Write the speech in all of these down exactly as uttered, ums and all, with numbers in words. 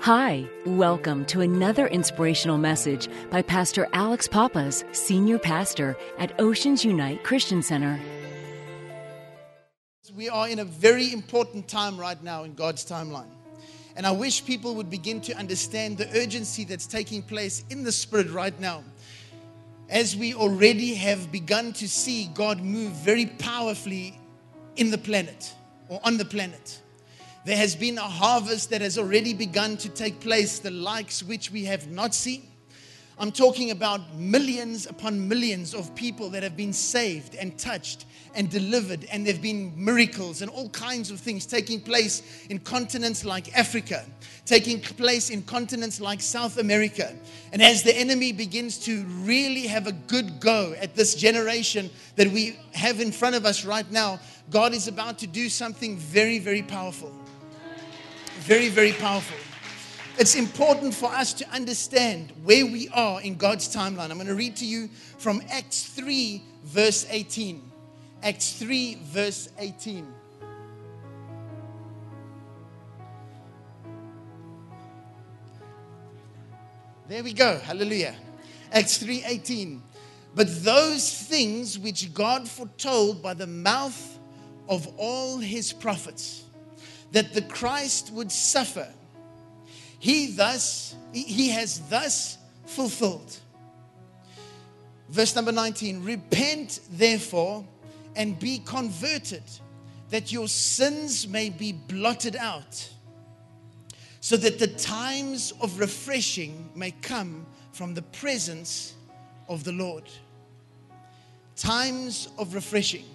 Hi, welcome to another inspirational message by Pastor Alex Pappas, Senior Pastor at Oceans Unite Christian Center. We are in a very important time right now in God's timeline. And I wish people would begin to understand the urgency that's taking place in the Spirit right now. As we already have begun to see God move very powerfully in the planet or on the planet. There has been a harvest that has already begun to take place, the likes which we have not seen. I'm talking about millions upon millions of people that have been saved and touched and delivered, and there have been miracles and all kinds of things taking place in continents like Africa, taking place in continents like South America. And as the enemy begins to really have a good go at this generation that we have in front of us right now, God is about to do something very, very powerful. Very, very powerful. It's important for us to understand where we are in God's timeline. I'm going to read to you from Acts three, verse eighteen. Acts three, verse eighteen. There we go. Hallelujah. Acts three, eighteen. But those things which God foretold by the mouth of all his prophets, that the Christ would suffer, he thus, he has thus fulfilled. Verse number nineteen, repent therefore and be converted, that your sins may be blotted out, so that the times of refreshing may come from the presence of the Lord. Times of refreshing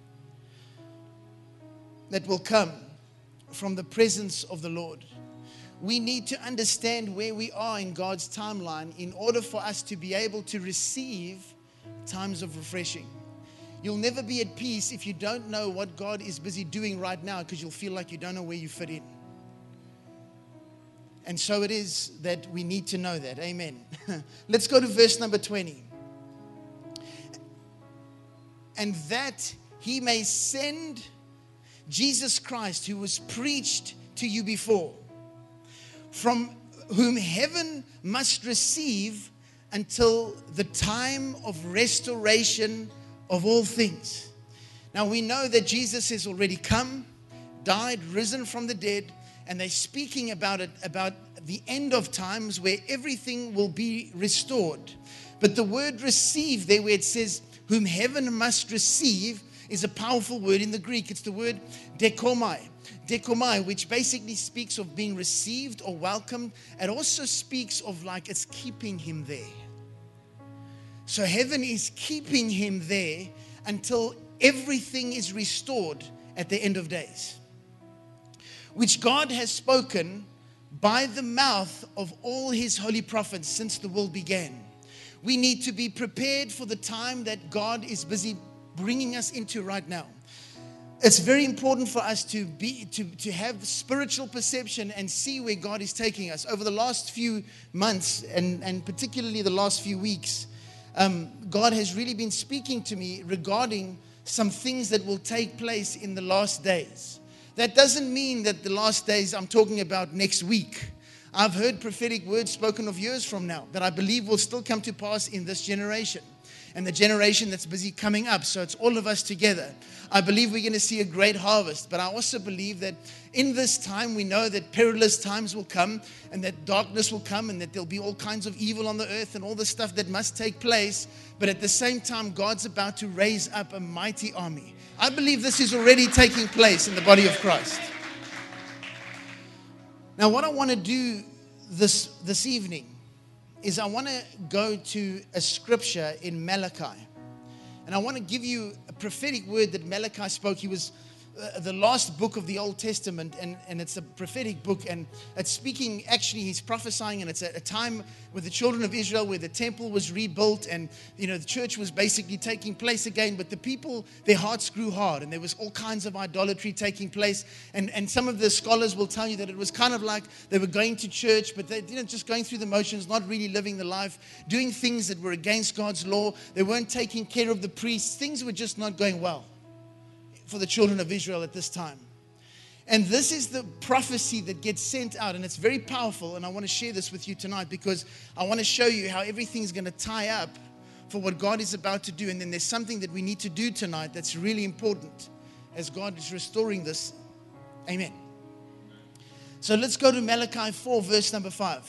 that will come from the presence of the Lord. We need to understand where we are in God's timeline in order for us to be able to receive times of refreshing. You'll never be at peace if you don't know what God is busy doing right now, because you'll feel like you don't know where you fit in. And so it is that we need to know that. Amen. Let's go to verse number twenty. And that he may send Jesus Christ, who was preached to you before, from whom heaven must receive until the time of restoration of all things. Now we know that Jesus has already come, died, risen from the dead, and they're speaking about it, about the end of times where everything will be restored. But the word receive there, where it says whom heaven must receive, is a powerful word in the Greek. It's the word dekomai. Dekomai, which basically speaks of being received or welcomed. It also speaks of like it's keeping him there. So heaven is keeping him there until everything is restored at the end of days, which God has spoken by the mouth of all his holy prophets since the world began. We need to be prepared for the time that God is busy bringing us into right now. It's very important for us to be to, to have spiritual perception and see where God is taking us. Over the last few months and, and particularly the last few weeks, um, God has really been speaking to me regarding some things that will take place in the last days. That doesn't mean that the last days I'm talking about next week. I've heard prophetic words spoken of years from now that I believe will still come to pass in this generation and the generation that's busy coming up. So it's all of us together. I believe we're going to see a great harvest, but I also believe that in this time we know that perilous times will come and that darkness will come and that there'll be all kinds of evil on the earth and all the stuff that must take place. But at the same time, God's about to raise up a mighty army. I believe this is already taking place in the body of Christ. Now, what I want to do this, this evening is I want to go to a scripture in Malachi. And I want to give you a prophetic word that Malachi spoke. He was uh, the last book of the Old Testament, and, and it's a prophetic book. And it's speaking, actually, he's prophesying, and it's a, a time with the children of Israel where the temple was rebuilt and, you know, the church was basically taking place again. But the people, their hearts grew hard, and there was all kinds of idolatry taking place. And, and some of the scholars will tell you that it was kind of like they were going to church, but they, you know, just going through the motions, not really living the life, doing things that were against God's law. They weren't taking care of the priests. Things were just not going well for the children of Israel at this time. And this is the prophecy that gets sent out, and it's very powerful, and I want to share this with you tonight because I want to show you how everything's going to tie up for what God is about to do. And then there's something that we need to do tonight that's really important as God is restoring this. Amen. So let's go to Malachi four, verse number five.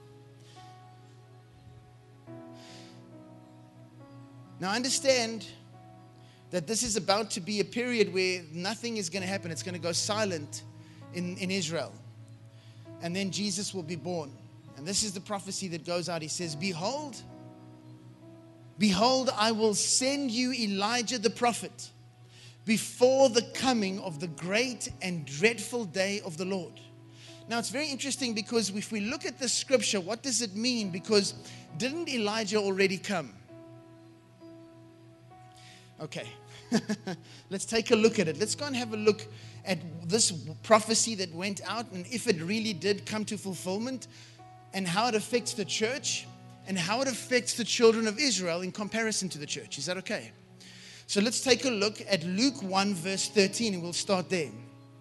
Now understand that this is about to be a period where nothing is going to happen. It's going to go silent in, in Israel. And then Jesus will be born. And this is the prophecy that goes out. He says, Behold, behold, I will send you Elijah the prophet before the coming of the great and dreadful day of the Lord. Now, it's very interesting because if we look at the scripture, what does it mean? Because didn't Elijah already come? Okay, let's take a look at it. Let's go and have a look at this prophecy that went out and if it really did come to fulfillment and how it affects the church and how it affects the children of Israel in comparison to the church. Is that okay? So let's take a look at Luke one verse thirteen and we'll start there.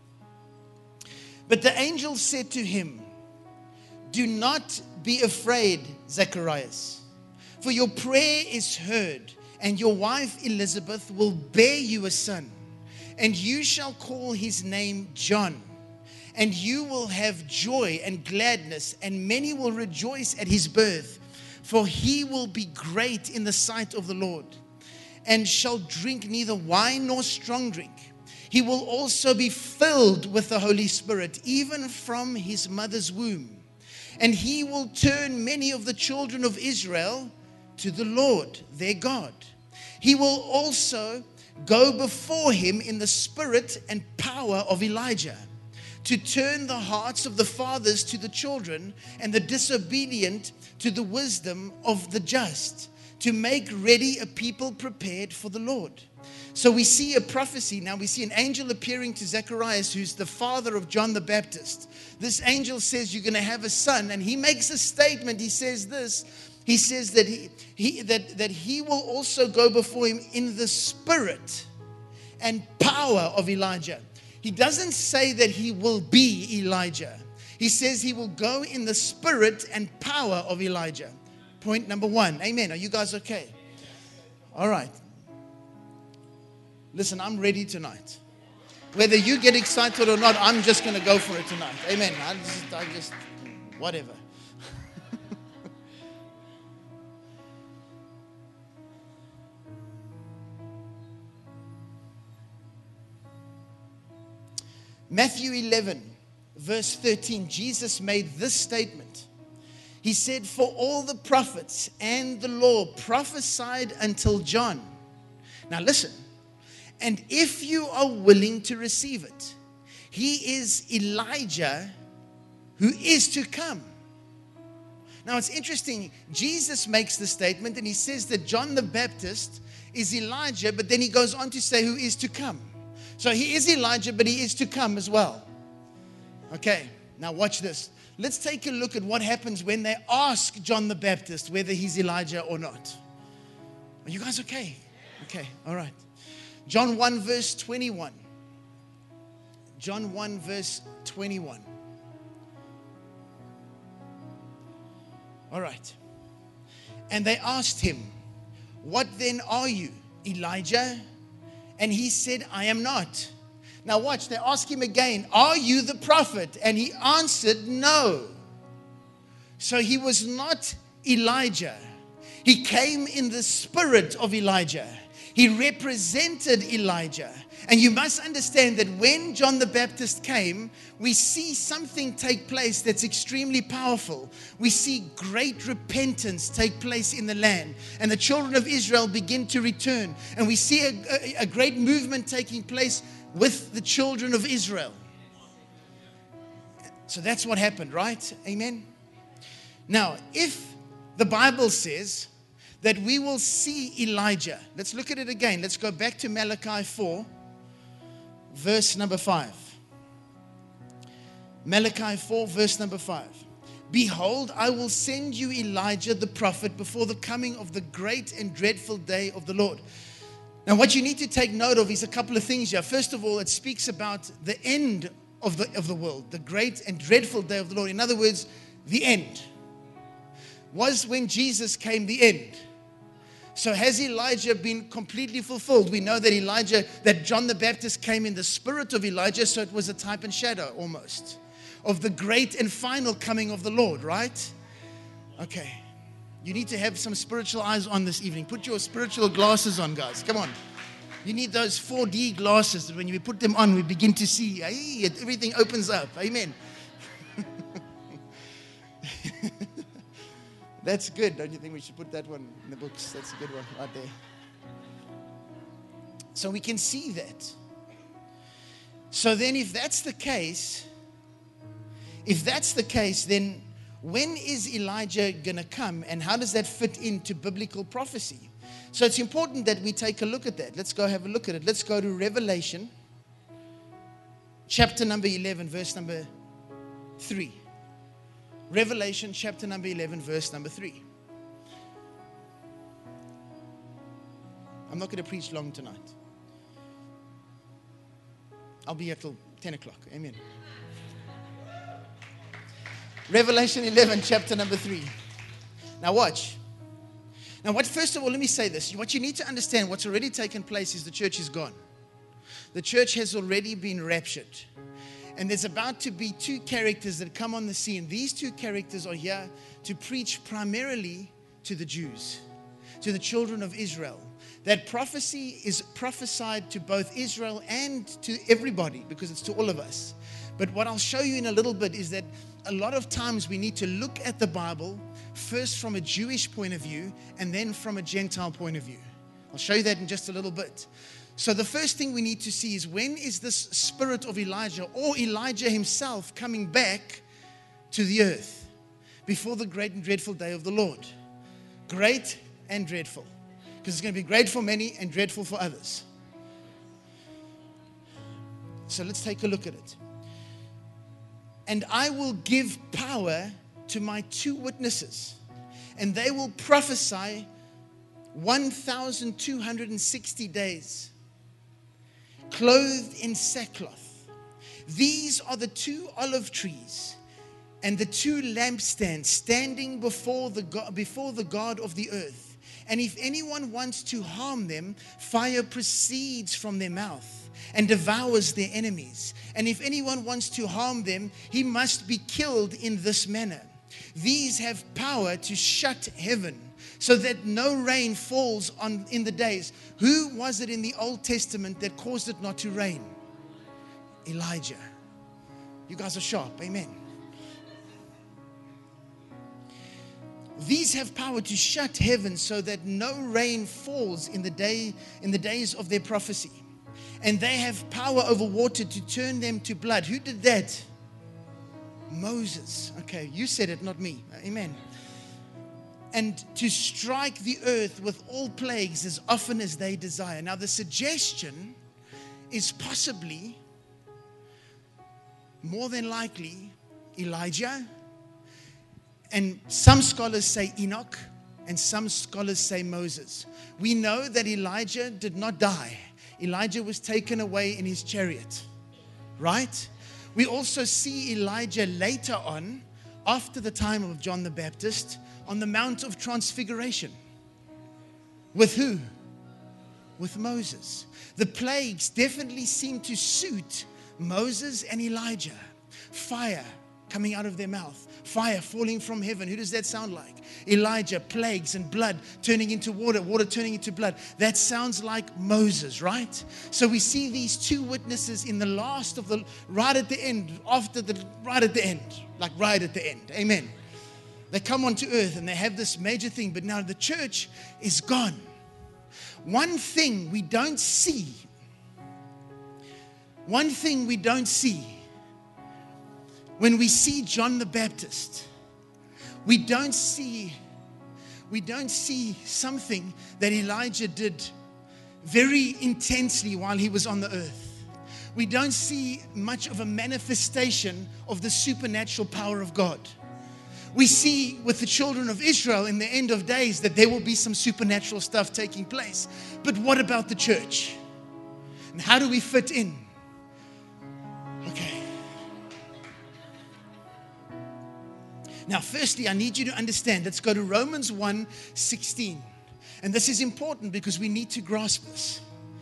But the angel said to him, Do not be afraid, Zacharias, for your prayer is heard. And your wife Elizabeth will bear you a son, and you shall call his name John. And you will have joy and gladness, and many will rejoice at his birth, for he will be great in the sight of the Lord, and shall drink neither wine nor strong drink. He will also be filled with the Holy Spirit, even from his mother's womb. And he will turn many of the children of Israel to the Lord, their God. He will also go before him in the spirit and power of Elijah, to turn the hearts of the fathers to the children and the disobedient to the wisdom of the just, to make ready a people prepared for the Lord. So we see a prophecy. Now we see an angel appearing to Zacharias, who's the father of John the Baptist. This angel says, you're going to have a son. And he makes a statement. He says this. He says that he, he, that, that he will also go before him in the spirit and power of Elijah. He doesn't say that he will be Elijah. He says he will go in the spirit and power of Elijah. Point number one. Amen. Are you guys okay? All right. Listen, I'm ready tonight. Whether you get excited or not, I'm just going to go for it tonight. Amen. I just, I just whatever. Matthew eleven, verse thirteen, Jesus made this statement. He said, For all the prophets and the law prophesied until John. Now listen, and if you are willing to receive it, he is Elijah who is to come. Now it's interesting, Jesus makes the statement and he says that John the Baptist is Elijah, but then he goes on to say who is to come. So he is Elijah, but he is to come as well. Okay, now watch this. Let's take a look at what happens when they ask John the Baptist whether he's Elijah or not. Are you guys okay? Okay, all right. John one verse twenty-one. John one verse twenty-one. All right. And they asked him, What then are you, Elijah? And he said, I am not. Now watch, they ask him again, Are you the prophet? And he answered, No. So he was not Elijah. He came in the spirit of Elijah. He represented Elijah. And you must understand that when John the Baptist came, we see something take place that's extremely powerful. We see great repentance take place in the land. And the children of Israel begin to return. And we see a, a, a great movement taking place with the children of Israel. So that's what happened, right? Amen. Now, if the Bible says that we will see Elijah, let's look at it again. Let's go back to Malachi four, verse number five. Malachi four, verse number five. Behold, I will send you Elijah the prophet before the coming of the great and dreadful day of the Lord. Now, what you need to take note of is a couple of things here. First of all, it speaks about the end of the, of the world, the great and dreadful day of the Lord. In other words, the end. Was when Jesus came the end. So has Elijah been completely fulfilled? We know that Elijah, that John the Baptist came in the spirit of Elijah, so it was a type and shadow almost of the great and final coming of the Lord, right? Okay. You need to have some spiritual eyes on this evening. Put your spiritual glasses on, guys. Come on. You need those four D glasses that when you put them on, we begin to see. Hey, everything opens up. Amen. That's good. Don't you think we should put that one in the books? That's a good one right there. So we can see that. So then if that's the case, if that's the case, then when is Elijah going to come, and how does that fit into biblical prophecy? So it's important that we take a look at that. Let's go have a look at it. Let's go to Revelation chapter number eleven, verse number three. Revelation chapter number eleven, verse number three. I'm not going to preach long tonight. I'll be here till ten o'clock. Amen. Revelation eleven, chapter number three. Now watch. Now what, first of all, let me say this. What you need to understand, what's already taken place is the church is gone. The church has already been raptured. And there's about to be two characters that come on the scene. These two characters are here to preach primarily to the Jews, to the children of Israel. That prophecy is prophesied to both Israel and to everybody, because it's to all of us. But what I'll show you in a little bit is that a lot of times we need to look at the Bible first from a Jewish point of view and then from a Gentile point of view. I'll show you that in just a little bit. So the first thing we need to see is, when is this spirit of Elijah or Elijah himself coming back to the earth before the great and dreadful day of the Lord? Great and dreadful. Because it's going to be great for many and dreadful for others. So let's take a look at it. And I will give power to my two witnesses, and they will prophesy one thousand two hundred sixty days, clothed in sackcloth. These are the two olive trees and the two lampstands standing before the God, before the God of the earth. And if anyone wants to harm them, fire proceeds from their mouth and devours their enemies. And if anyone wants to harm them, he must be killed in this manner. These have power to shut heaven, so that no rain falls on in the days. Who was it in the Old Testament that caused it not to rain? Elijah. You guys are sharp. Amen. These have power to shut heaven so that no rain falls in the day in the days of their prophecy. And they have power over water to turn them to blood. Who did that? Moses. Okay, you said it, not me. Amen. And to strike the earth with all plagues as often as they desire. Now the suggestion is possibly, more than likely, Elijah. And some scholars say Enoch, and some scholars say Moses. We know that Elijah did not die. Elijah was taken away in his chariot, right? We also see Elijah later on, after the time of John the Baptist, on the Mount of Transfiguration. With who? With Moses. The plagues definitely seem to suit Moses and Elijah. Fire coming out of their mouth. Fire falling from heaven. Who does that sound like? Elijah, plagues and blood turning into water, water turning into blood. That sounds like Moses, right? So we see these two witnesses in the last of the, right at the end, after the, right at the end, like right at the end. Amen. They come onto earth and they have this major thing, but now the church is gone. One thing we don't see, one thing we don't see, when we see John the Baptist, we don't see, we don't see something that Elijah did very intensely while he was on the earth. We don't see much of a manifestation of the supernatural power of God. We see with the children of Israel in the end of days that there will be some supernatural stuff taking place. But what about the church? And how do we fit in? Okay. Now, firstly, I need you to understand. Let's go to Romans one sixteen. And this is important because we need to grasp this.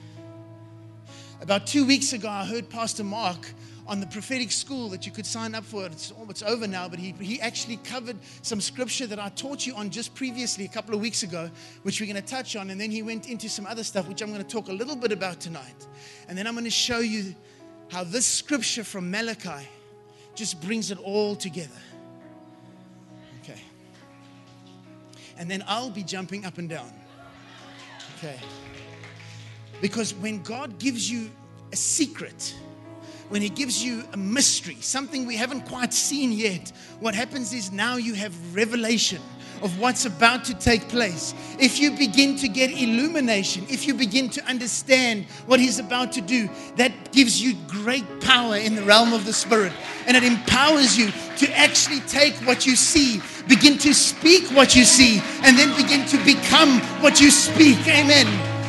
About two weeks ago, I heard Pastor Mark on the prophetic school that you could sign up for. It's, oh, it's over now, but he, he actually covered some scripture that I taught you on just previously, a couple of weeks ago, which we're going to touch on. And then he went into some other stuff, which I'm going to talk a little bit about tonight. And then I'm going to show you how this scripture from Malachi just brings it all together. Okay. And then I'll be jumping up and down. Okay. Because when God gives you a secret, when He gives you a mystery, something we haven't quite seen yet, what happens is now you have revelation of what's about to take place. If you begin to get illumination, if you begin to understand what He's about to do, that gives you great power in the realm of the Spirit. And it empowers you to actually take what you see, begin to speak what you see, and then begin to become what you speak. Amen.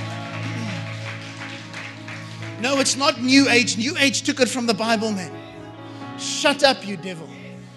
No, it's not New Age. New Age took it from the Bible, man. Shut up, you devil.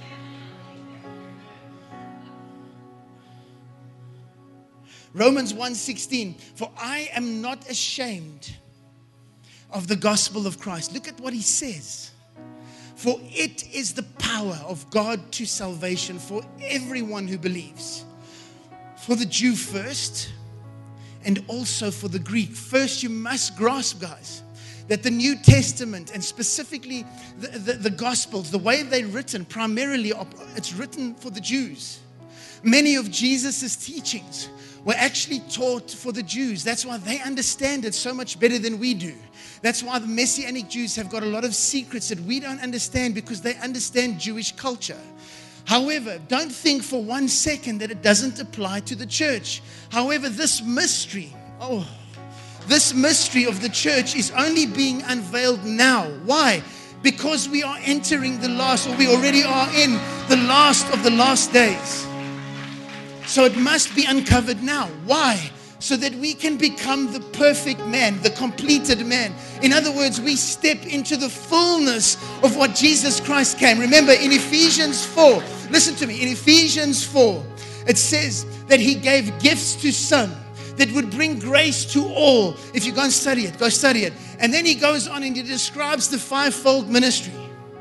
Romans one sixteen. For I am not ashamed of the gospel of Christ. Look at what he says. For it is the power of God to salvation for everyone who believes. For the Jew first, and also for the Greek. First, you must grasp, guys, that the New Testament, and specifically the, the, the Gospels, the way they're written, primarily it's written for the Jews. Many of Jesus' teachings were actually taught for the Jews. That's why they understand it so much better than we do. That's why the Messianic Jews have got a lot of secrets that we don't understand, because they understand Jewish culture. However, don't think for one second that it doesn't apply to the church. However, this mystery, oh, This mystery of the church is only being unveiled now. Why? Because we are entering the last, or we already are in the last of the last days. So it must be uncovered now. Why? So that we can become the perfect man, the completed man. In other words, we step into the fullness of what Jesus Christ came. Remember, in Ephesians four, listen to me, in Ephesians four, it says that He gave gifts to some that would bring grace to all. If you go and study it, go study it. And then he goes on and he describes the fivefold ministry.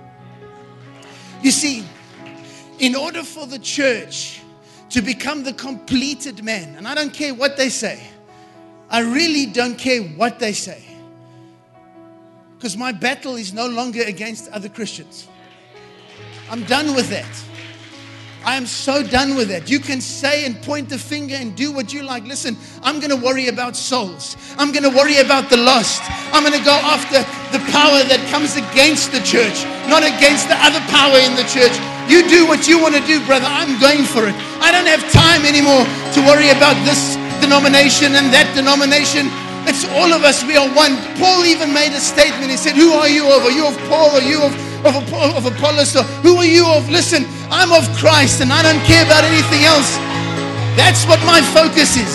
You see, in order for the church to become the completed man, and I don't care what they say, I really don't care what they say, because my battle is no longer against other Christians. I'm done with that. I am so done with that. You can say and point the finger and do what you like. Listen, I'm going to worry about souls. I'm going to worry about the lost. I'm going to go after the power that comes against the church, not against the other power in the church. You do what you want to do, brother. I'm going for it. I don't have time anymore to worry about this denomination and that denomination. It's all of us. We are one. Paul even made a statement. He said, who are you of? Are you of Paul? Are you of Of, of Apollos? Or who are you of? Listen, I'm of Christ and I don't care about anything else. That's what my focus is.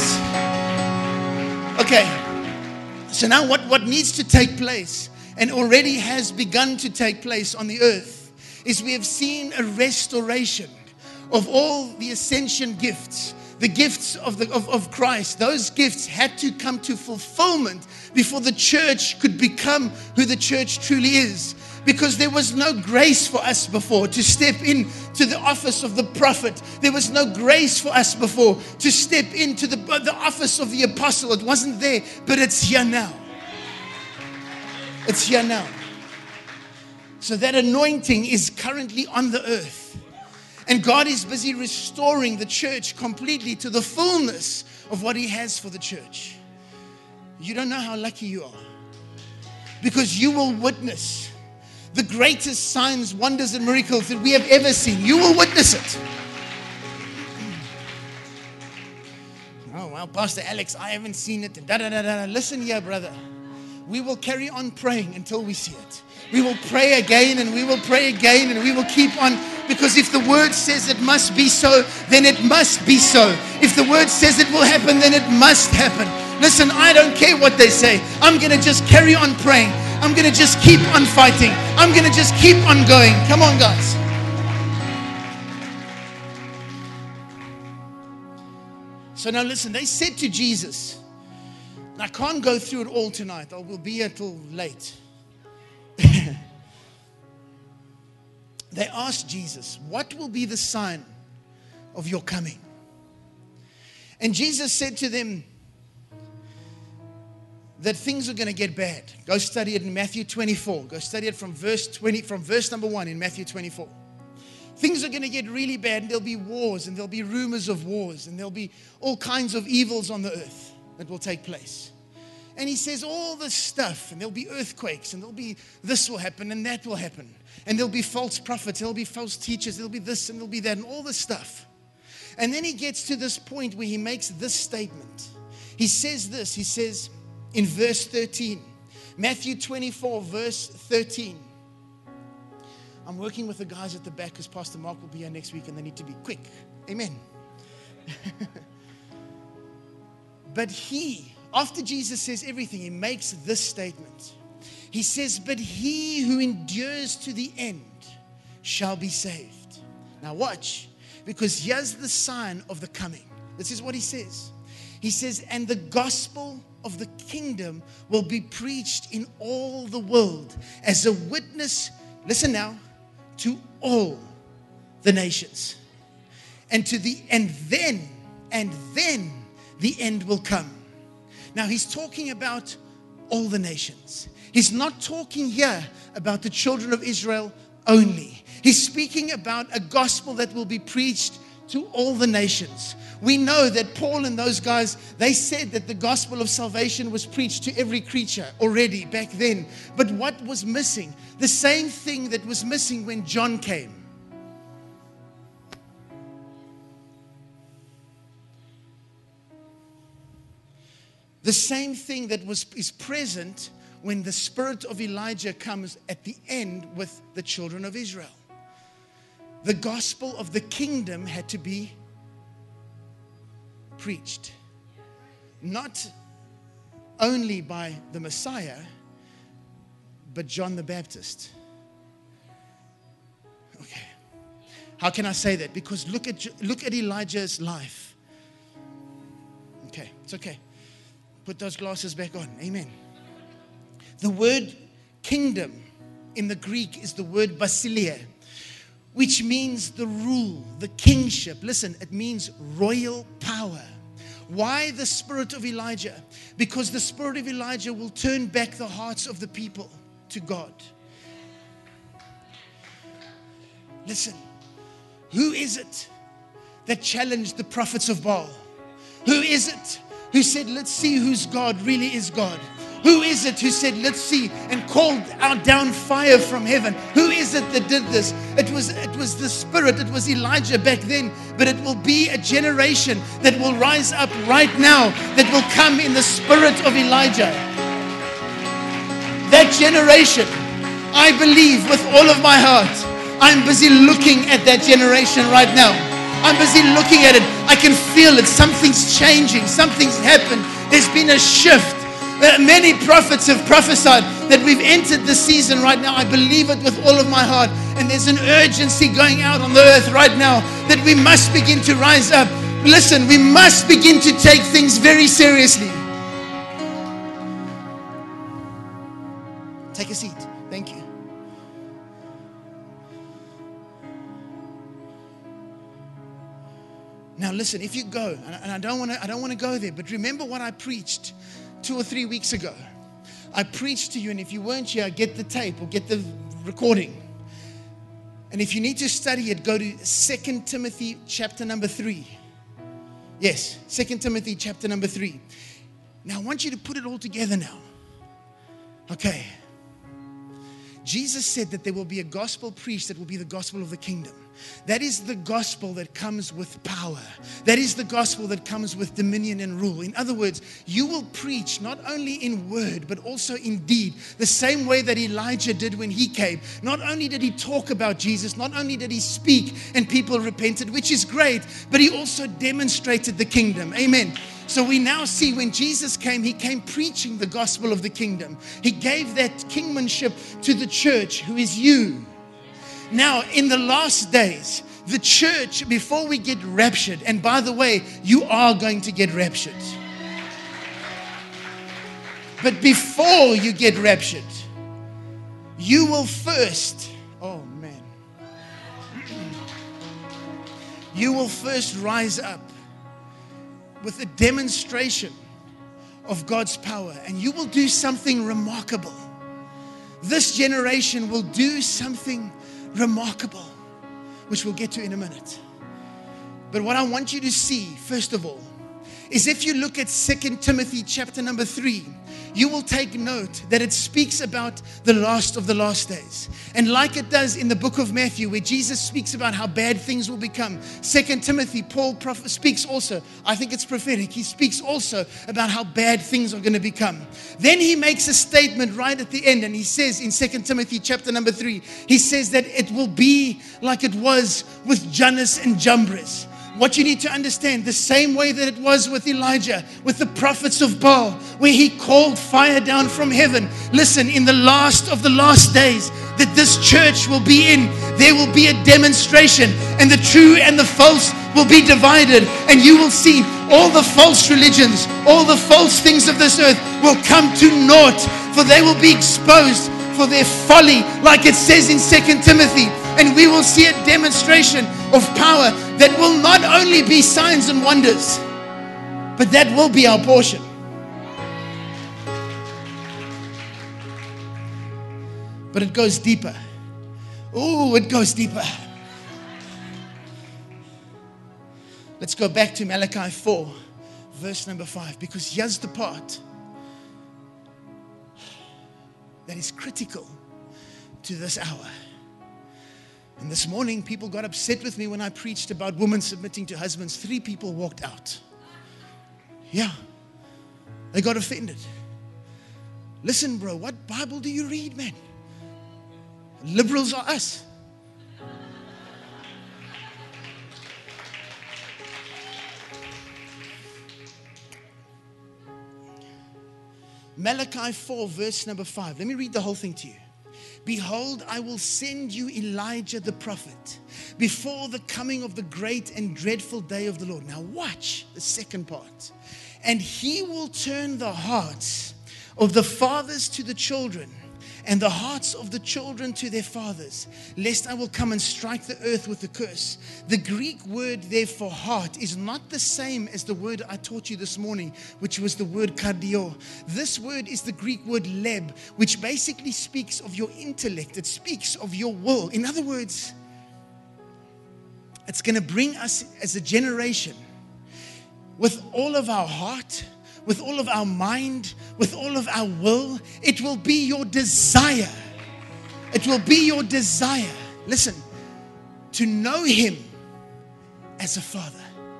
Okay, so now what, what needs to take place, and already has begun to take place on the earth, is we have seen a restoration of all the ascension gifts, the gifts of, the, of, of Christ. Those gifts had to come to fulfillment before the church could become who the church truly is. Because there was no grace for us before to step into the office of the prophet. There was no grace for us before to step into the, the office of the apostle. It wasn't there, but it's here now. It's here now. So that anointing is currently on the earth. And God is busy restoring the church completely to the fullness of what He has for the church. You don't know how lucky you are, because you will witness the greatest signs, wonders, and miracles that we have ever seen. You will witness it. Oh, well, Pastor Alex, I haven't seen it. Da, da, da, da. Listen here, brother. We will carry on praying until we see it. We will pray again, and we will pray again, and we will keep on. Because if the word says it must be so, then it must be so. If the word says it will happen, then it must happen. Listen, I don't care what they say. I'm going to just carry on praying. I'm going to just keep on fighting. I'm going to just keep on going. Come on, guys. So now listen, they said to Jesus, and I can't go through it all tonight. I will be here till late. They asked Jesus, what will be the sign of your coming? And Jesus said to them that things are going to get bad. Go study it in Matthew twenty-four. Go study it from verse twenty, from verse number one in Matthew twenty-four. Things are going to get really bad, and there'll be wars, and there'll be rumors of wars, and there'll be all kinds of evils on the earth that will take place. And he says all this stuff, and there'll be earthquakes, and there'll be this will happen, and that will happen. And there'll be false prophets, there'll be false teachers, there'll be this, and there'll be that, and all this stuff. And then he gets to this point where he makes this statement. He says this, he says in verse thirteen, Matthew twenty-four, verse thirteen. I'm working with the guys at the back because Pastor Mark will be here next week and they need to be quick. Amen. But he, after Jesus says everything, he makes this statement. He says, but he who endures to the end shall be saved. Now watch, because here's the sign of the coming. This is what he says. He says, and the gospel of the kingdom will be preached in all the world as a witness, listen now, to all the nations. And to the and then, and then the end will come. Now he's talking about all the nations. He's not talking here about the children of Israel only. He's speaking about a gospel that will be preached to all the nations. We know that Paul and those guys, they said that the gospel of salvation was preached to every creature already back then. But what was missing? The same thing that was missing when John came. The same thing that was is present when the spirit of Elijah comes at the end with the children of Israel. The gospel of the kingdom had to be preached. Not only by the Messiah, but John the Baptist. Okay. How can I say that? Because look at look at Elijah's life. Okay, it's okay. Put those glasses back on. Amen. The word kingdom in the Greek is the word basileia, which means the rule, the kingship. Listen, it means royal power. Why the spirit of Elijah? Because the spirit of Elijah will turn back the hearts of the people to God. Listen, who is it that challenged the prophets of Baal? Who is it who said, let's see whose God really is God? Who is it who said, let's see, and called out down fire from heaven? Who is it that did this? It was, it was the Spirit, it was Elijah back then, but it will be a generation that will rise up right now that will come in the spirit of Elijah. That generation, I believe with all of my heart, I'm busy looking at that generation right now. I'm busy looking at it. I can feel it. Something's changing. Something's happened. There's been a shift. Many prophets have prophesied that we've entered the season right now. I believe it with all of my heart. And there's an urgency going out on the earth right now that we must begin to rise up. Listen, we must begin to take things very seriously. Take a seat. Thank you. Now listen, if you go, and I don't want to I don't want to go there, but remember what I preached two or three weeks ago. I preached to you, and if you weren't here, get the tape or get the recording. And if you need to study it, go to Second Timothy chapter number three. Yes, Second Timothy chapter number three. Now I want you to put it all together now. Okay. Jesus said that there will be a gospel preached that will be the gospel of the kingdom. That is the gospel that comes with power. That is the gospel that comes with dominion and rule. In other words, you will preach not only in word, but also in deed. The same way that Elijah did when he came. Not only did he talk about Jesus, not only did he speak and people repented, which is great, but he also demonstrated the kingdom. Amen. So we now see when Jesus came, he came preaching the gospel of the kingdom. He gave that kingmanship to the church, who is you. Now, in the last days, the church, before we get raptured, and by the way, you are going to get raptured. But before you get raptured, you will first, oh man, you will first rise up with a demonstration of God's power, and you will do something remarkable. This generation will do something remarkable, which we'll get to in a minute. But what I want you to see, first of all, is if you look at Second Timothy chapter number three, you will take note that it speaks about the last of the last days. And like it does in the book of Matthew, where Jesus speaks about how bad things will become, Second Timothy, Paul prophet, speaks also, I think it's prophetic, he speaks also about how bad things are going to become. Then he makes a statement right at the end, and he says in Second Timothy chapter number three, he says that it will be like it was with Jannes and Jambres. What you need to understand, the same way that it was with Elijah, with the prophets of Baal, where he called fire down from heaven. Listen, in the last of the last days that this church will be in, there will be a demonstration, and the true and the false will be divided, and you will see all the false religions, all the false things of this earth will come to naught, for they will be exposed for their folly, like it says in Second Timothy. And we will see a demonstration of power that will not only be signs and wonders, but that will be our portion. But it goes deeper. Oh, it goes deeper. Let's go back to Malachi four, verse number five, because here's the part that is critical to this hour. And this morning, people got upset with me when I preached about women submitting to husbands. Three people walked out. Yeah, they got offended. Listen, bro, what Bible do you read, man? Liberals are us. Malachi four, verse number five. Let me read the whole thing to you. Behold, I will send you Elijah the prophet before the coming of the great and dreadful day of the Lord. Now watch the second part. And he will turn the hearts of the fathers to the children, and the hearts of the children to their fathers, lest I will come and strike the earth with a curse. The Greek word there for heart is not the same as the word I taught you this morning, which was the word cardio. This word is the Greek word leb, which basically speaks of your intellect. It speaks of your will. In other words, it's going to bring us as a generation with all of our heart, with all of our mind, with all of our will. It will be your desire. It will be your desire. Listen, to know Him as a Father.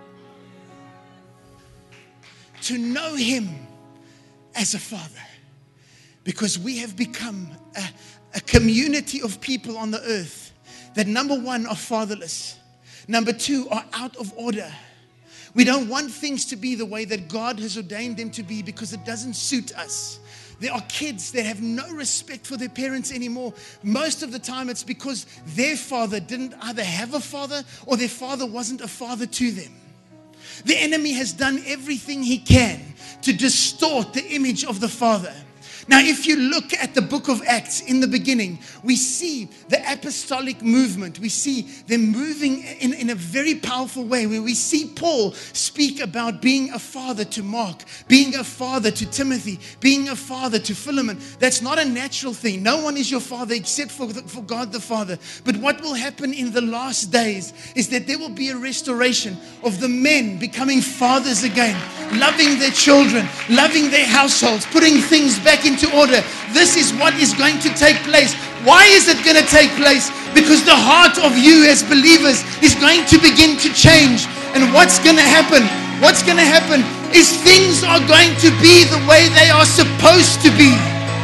To know Him as a Father. Because we have become a, a community of people on the earth that, number one, are fatherless. Number two, are out of order. We don't want things to be the way that God has ordained them to be because it doesn't suit us. There are kids that have no respect for their parents anymore. Most of the time it's because their father didn't either have a father or their father wasn't a father to them. The enemy has done everything he can to distort the image of the father. Now, if you look at the book of Acts in the beginning, we see the apostolic movement. We see them moving in, in a very powerful way, where we see Paul speak about being a father to Mark, being a father to Timothy, being a father to Philemon. That's not a natural thing. No one is your father except for, the, for God the Father. But what will happen in the last days is that there will be a restoration of the men becoming fathers again, loving their children, loving their households, putting things back in into order. This is what is going to take place. Why is it going to take place? Because the heart of you as believers is going to begin to change. And what's going to happen? What's going to happen is things are going to be the way they are supposed to be.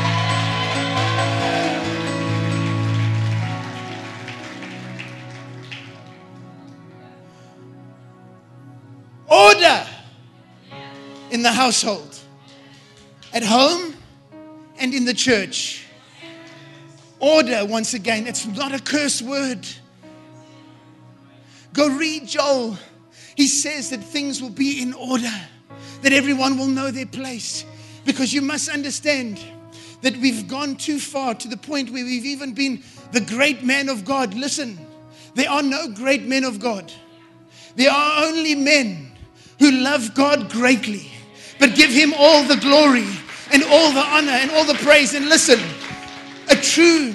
Order in the household, at home, and in the church. Order, once again, it's not a curse word. Go read Joel. He says that things will be in order, that everyone will know their place. Because you must understand that we've gone too far to the point where we've even been the great man of God. Listen, there are no great men of God. There are only men who love God greatly, but give Him all the glory and all the honor and all the praise. And listen, a true,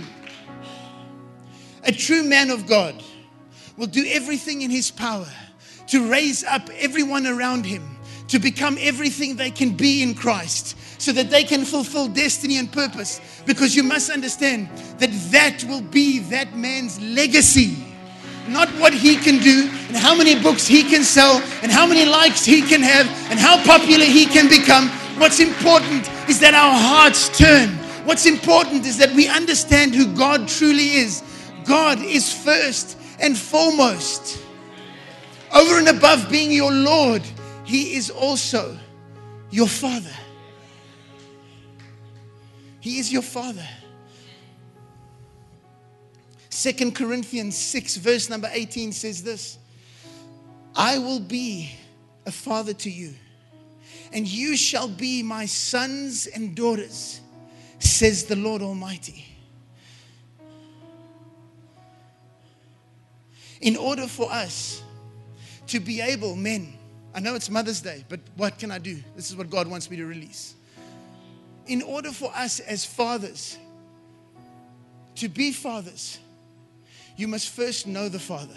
a true man of God will do everything in his power to raise up everyone around him to become everything they can be in Christ, so that they can fulfill destiny and purpose. Because you must understand that that will be that man's legacy. Not what he can do and how many books he can sell and how many likes he can have and how popular he can become. What's important is that our hearts turn. What's important is that we understand who God truly is. God is first and foremost. Over and above being your Lord, He is also your Father. He is your Father. Second Corinthians six verse number eighteen says this: I will be a father to you, and you shall be my sons and daughters, says the Lord Almighty. In order for us to be able, men, I know it's Mother's Day, but what can I do? This is what God wants me to release. In order for us as fathers to be fathers, you must first know the Father.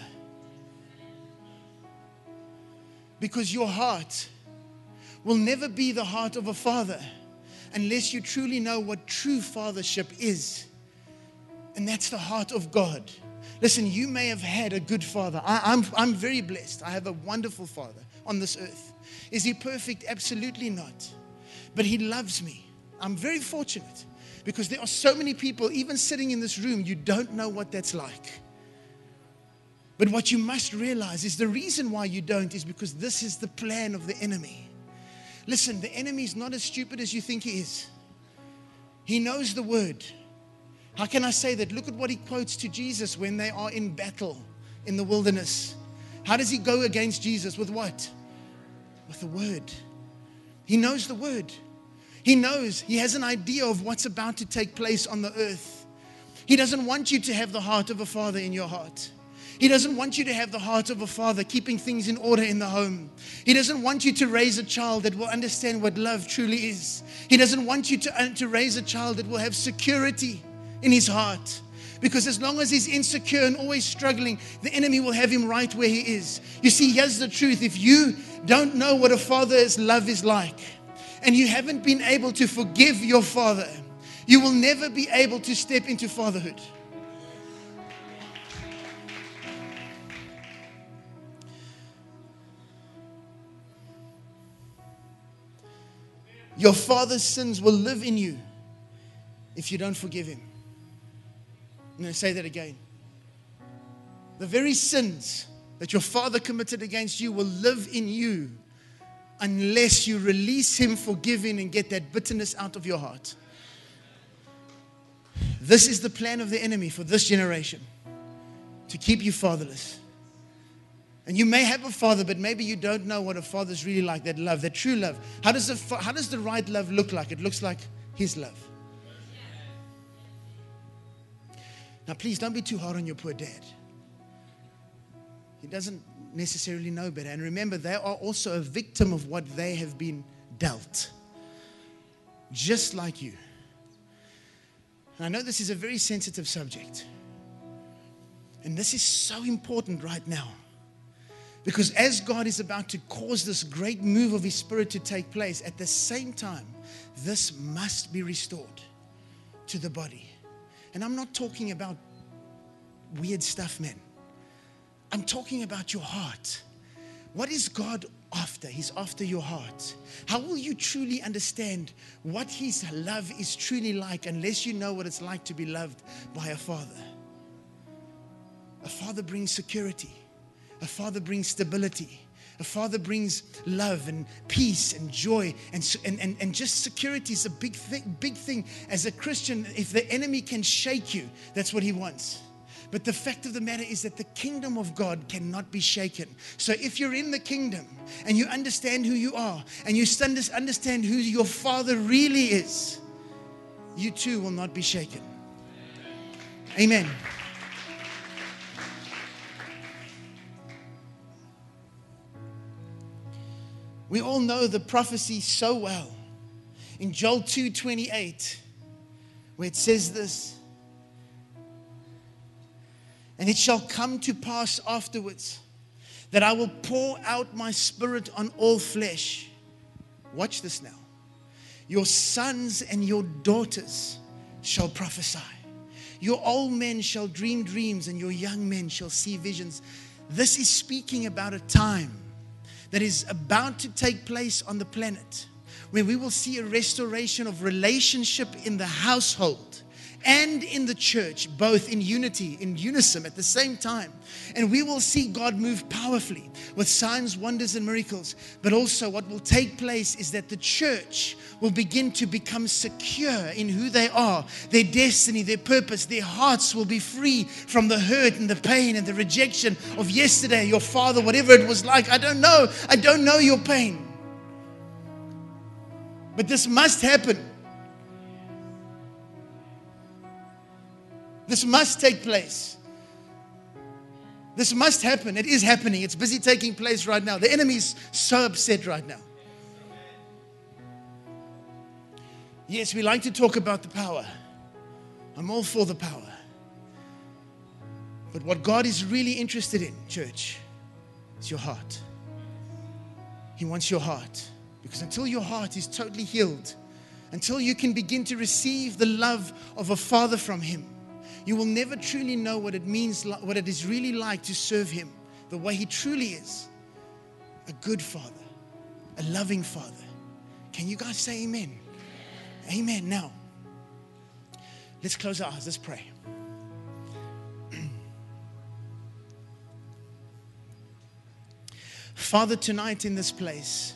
Because your heart will never be the heart of a father unless you truly know what true fathership is. And that's the heart of God. Listen, you may have had a good father. I, I'm, I'm very blessed. I have a wonderful father on this earth. Is he perfect? Absolutely not. But he loves me. I'm very fortunate because there are so many people, even sitting in this room, you don't know what that's like. But what you must realize is the reason why you don't is because this is the plan of the enemy. Listen, the enemy is not as stupid as you think he is. He knows the word. How can I say that? Look at what he quotes to Jesus when they are in battle in the wilderness. How does he go against Jesus? With what? With the word. He knows the word. He knows, he has an idea of what's about to take place on the earth. He doesn't want you to have the heart of a father in your heart. He doesn't want you to have the heart of a father keeping things in order in the home. He doesn't want you to raise a child that will understand what love truly is. He doesn't want you to, uh, to raise a child that will have security in his heart. Because as long as he's insecure and always struggling, the enemy will have him right where he is. You see, here's the truth. If you don't know what a father's love is like, and you haven't been able to forgive your father, you will never be able to step into fatherhood. Your father's sins will live in you if you don't forgive him. I'm going to say that again. The very sins that your father committed against you will live in you unless you release him, forgive him, and get that bitterness out of your heart. This is the plan of the enemy for this generation, to keep you fatherless. And you may have a father, but maybe you don't know what a father's really like, that love, that true love. How does the, how does the right love look like? It looks like his love. Now, please don't be too hard on your poor dad. He doesn't necessarily know better. And remember, they are also a victim of what they have been dealt. Just like you. And I know this is a very sensitive subject. And this is so important right now. Because as God is about to cause this great move of His Spirit to take place, at the same time, this must be restored to the body. And I'm not talking about weird stuff, man. I'm talking about your heart. What is God after? He's after your heart. How will you truly understand what His love is truly like unless you know what it's like to be loved by a father? A father brings security. A father brings stability. A father brings love and peace and joy and, and, and, and just security is a big thing, big thing. As a Christian, if the enemy can shake you, that's what he wants. But the fact of the matter is that the kingdom of God cannot be shaken. So if you're in the kingdom and you understand who you are and you understand who your Father really is, you too will not be shaken. Amen. We all know the prophecy so well. In Joel two twenty-eight, where it says this, and it shall come to pass afterwards that I will pour out my spirit on all flesh. Watch this now. Your sons and your daughters shall prophesy. Your old men shall dream dreams, and your young men shall see visions. This is speaking about a time that is about to take place on the planet, where we will see a restoration of relationship in the household and in the church, both in unity, in unison at the same time. And we will see God move powerfully with signs, wonders, and miracles. But also what will take place is that the church will begin to become secure in who they are, their destiny, their purpose. Their hearts will be free from the hurt and the pain and the rejection of yesterday, your father, whatever it was like. I don't know. I don't know your pain. But this must happen. This must take place. This must happen. It is happening. It's busy taking place right now. The enemy is so upset right now. Yes, we like to talk about the power. I'm all for the power. But what God is really interested in, church, is your heart. He wants your heart. Because until your heart is totally healed, until you can begin to receive the love of a father from Him, you will never truly know what it means, what it is really like to serve Him the way He truly is. A good Father, a loving Father. Can you guys say amen? Amen. Now, let's close our eyes. Let's pray. Father, tonight in this place,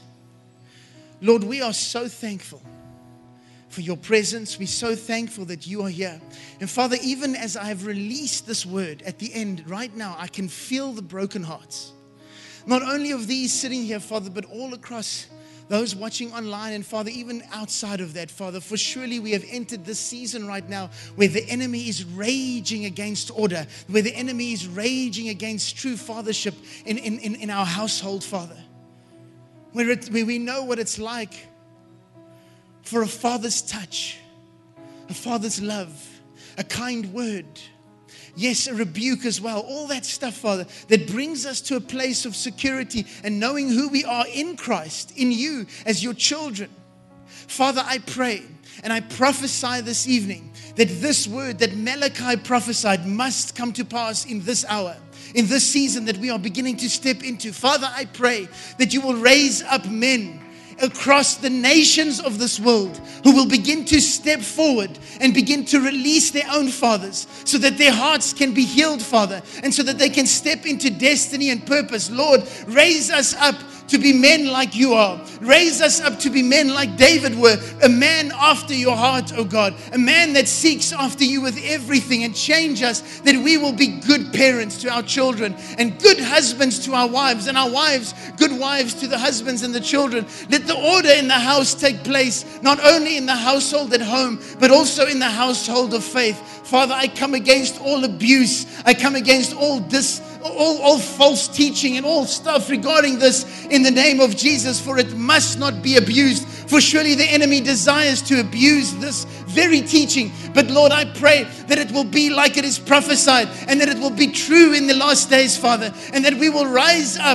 Lord, we are so thankful for your presence. We're so thankful that you are here. And Father, even as I have released this word at the end right now, I can feel the broken hearts. Not only of these sitting here, Father, but all across those watching online, and Father, even outside of that, Father, for surely we have entered this season right now where the enemy is raging against order, where the enemy is raging against true fathership in, in, in, in our household, Father. Where, it, where we know what it's like for a father's touch, a father's love, a kind word, yes, a rebuke as well. All that stuff, Father, that brings us to a place of security and knowing who we are in Christ, in you as your children. Father, I pray and I prophesy this evening that this word that Malachi prophesied must come to pass in this hour, in this season that we are beginning to step into. Father, I pray that you will raise up men across the nations of this world who will begin to step forward and begin to release their own fathers so that their hearts can be healed, Father, and so that they can step into destiny and purpose. Lord, raise us up to be men like you are. Raise us up to be men like David were, a man after your heart, oh God, a man that seeks after you with everything, and change us that we will be good parents to our children and good husbands to our wives, and our wives, good wives to the husbands and the children. Let the order in the house take place, not only in the household at home, but also in the household of faith. Father, I come against all abuse. I come against all dis All, all false teaching and all stuff regarding this in the name of Jesus, for it must not be abused. For surely the enemy desires to abuse this very teaching. But Lord, I pray that it will be like it is prophesied, and that it will be true in the last days, Father, and that we will rise up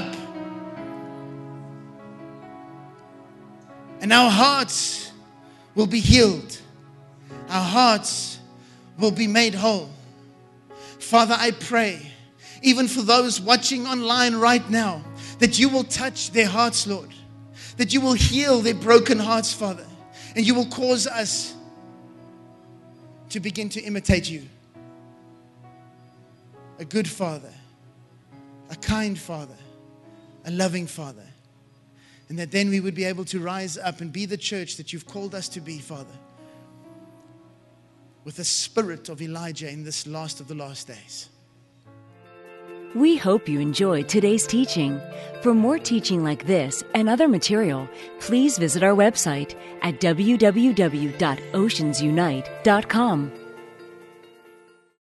and our hearts will be healed. Our hearts will be made whole. Father, I pray, even for those watching online right now, that you will touch their hearts, Lord. That you will heal their broken hearts, Father. And you will cause us to begin to imitate you. A good Father, a kind Father, a loving Father. And that then we would be able to rise up and be the church that you've called us to be, Father. With the spirit of Elijah in this last of the last days. We hope you enjoyed today's teaching. For more teaching like this and other material, please visit our website at w w w dot oceans unite dot com.